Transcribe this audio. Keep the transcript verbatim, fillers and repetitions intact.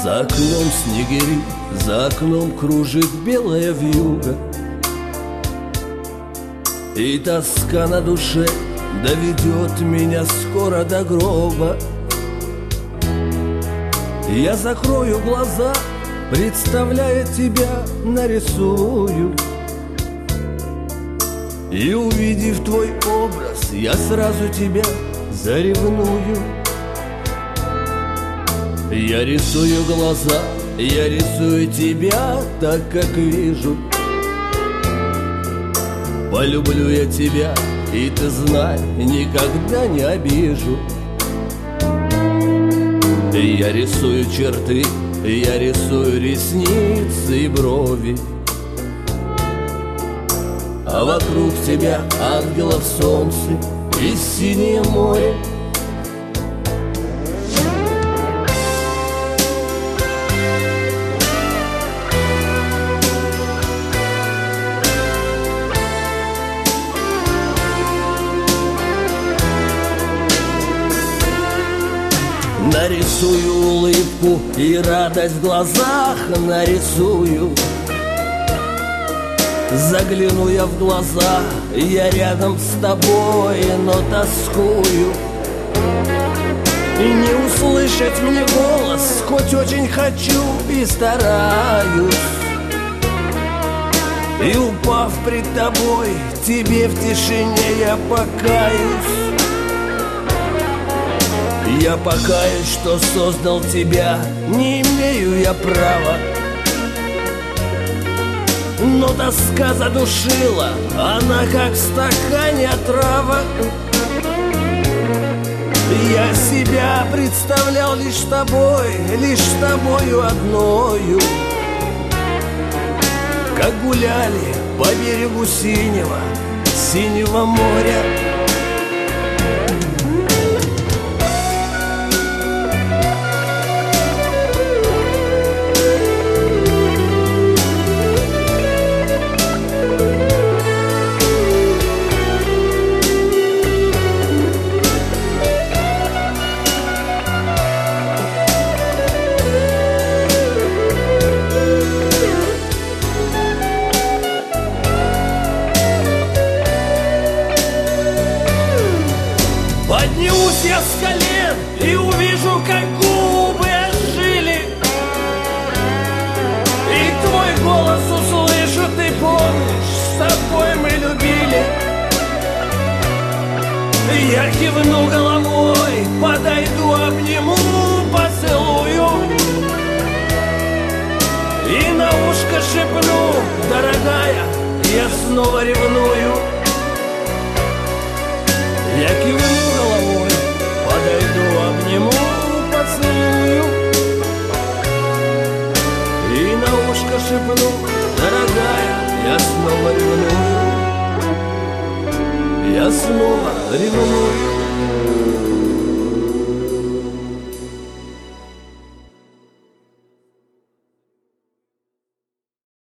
За окном снегири, за окном кружит белая вьюга, и тоска на душе доведет меня скоро до гроба. Я закрою глаза, представляя тебя, нарисую, и увидев твой образ, я сразу тебя заревную. Я рисую глаза, я рисую тебя так, как вижу. Полюблю я тебя, и ты знай, никогда не обижу. Я рисую черты, я рисую ресницы и брови, а вокруг тебя ангелов солнце и синее море. Нарисую улыбку и радость в глазах нарисую. Загляну я в глаза, я рядом с тобой, но тоскую. И не услышать мне голос, хоть очень хочу и стараюсь. И упав пред тобой, тебе в тишине я покаюсь. Я покаюсь, что создал тебя, не имею я права. Но тоска задушила, она как в стакане отрава. Я себя представлял лишь тобой, лишь тобою одною, как гуляли по берегу синего, синего моря. Поднимусь я с колен и увижу, как губы ожили, и твой голос услышу, ты помнишь, с тобой мы любили. Я кивну головой, подойду, обниму, поцелую, и на ушко шепну: дорогая, я снова ревную. Я кивну головой, подойду, обниму, поцелую, и на ушко шепну: дорогая, я снова ревную. Я снова ревную.